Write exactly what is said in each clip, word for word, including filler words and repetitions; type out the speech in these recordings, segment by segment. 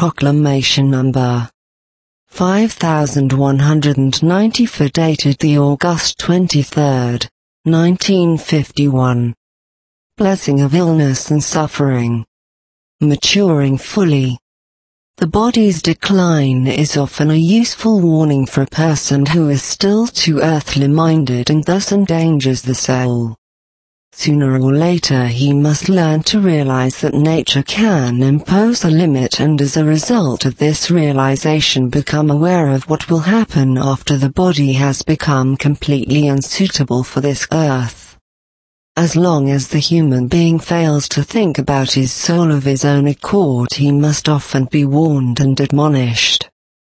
Proclamation Number five thousand one hundred ninety-four, dated the August twenty-third, nineteen fifty-one. Blessing of illness and suffering. Maturing fully. The body's decline is often a useful warning for a person who is still too earthly minded and thus endangers the soul. Sooner or later he must learn to realize that nature can impose a limit, and as a result of this realization become aware of what will happen after the body has become completely unsuitable for this earth. As long as the human being fails to think about his soul of his own accord, he must often be warned and admonished.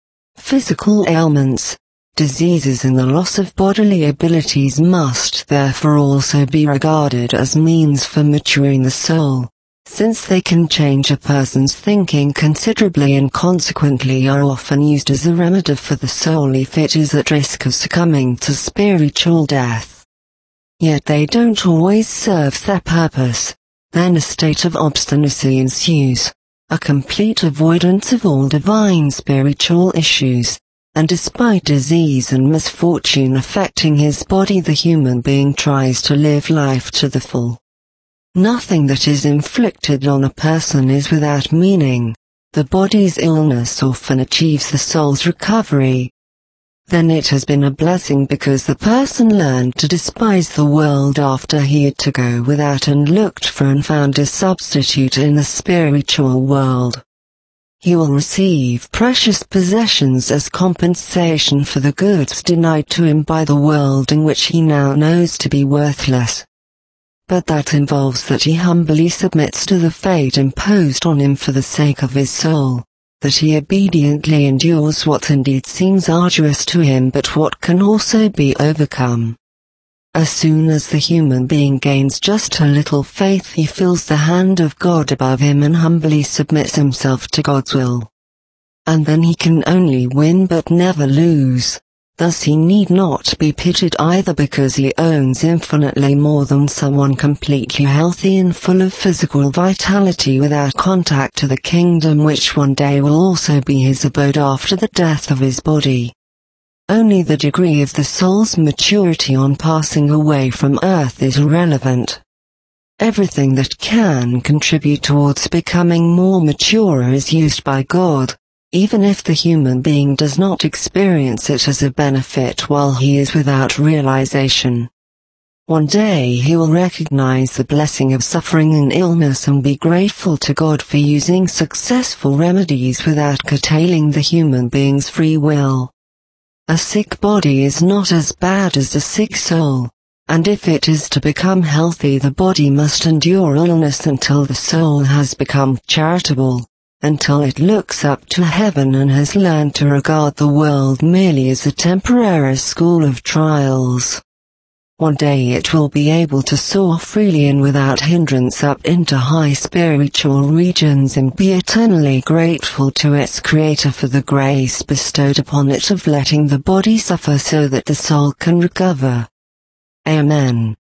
Physical ailments, diseases and the loss of bodily abilities must therefore also be regarded as means for maturing the soul, since they can change a person's thinking considerably and consequently are often used as a remedy for the soul if it is at risk of succumbing to spiritual death. Yet they don't always serve their purpose. Then a state of obstinacy ensues, a complete avoidance of all divine spiritual issues. And despite disease and misfortune affecting his body, the human being tries to live life to the full. Nothing that is inflicted on a person is without meaning. The body's illness often achieves the soul's recovery. Then it has been a blessing, because the person learned to despise the world after he had to go without and looked for and found a substitute in the spiritual world. He will receive precious possessions as compensation for the goods denied to him by the world, in which he now knows to be worthless. But that involves that he humbly submits to the fate imposed on him for the sake of his soul, that he obediently endures what indeed seems arduous to him, but what can also be overcome. As soon as the human being gains just a little faith, he feels the hand of God above him and humbly submits himself to God's will. And then he can only win but never lose. Thus he need not be pitied either, because he owns infinitely more than someone completely healthy and full of physical vitality without contact to the kingdom which one day will also be his abode after the death of his body. Only the degree of the soul's maturity on passing away from earth is irrelevant. Everything that can contribute towards becoming more mature is used by God, even if the human being does not experience it as a benefit while he is without realization. One day he will recognize the blessing of suffering and illness and be grateful to God for using successful remedies without curtailing the human being's free will. A sick body is not as bad as a sick soul, and if it is to become healthy, the body must endure illness until the soul has become charitable, until it looks up to heaven and has learned to regard the world merely as a temporary school of trials. One day it will be able to soar freely and without hindrance up into high spiritual regions and be eternally grateful to its Creator for the grace bestowed upon it of letting the body suffer so that the soul can recover. Amen.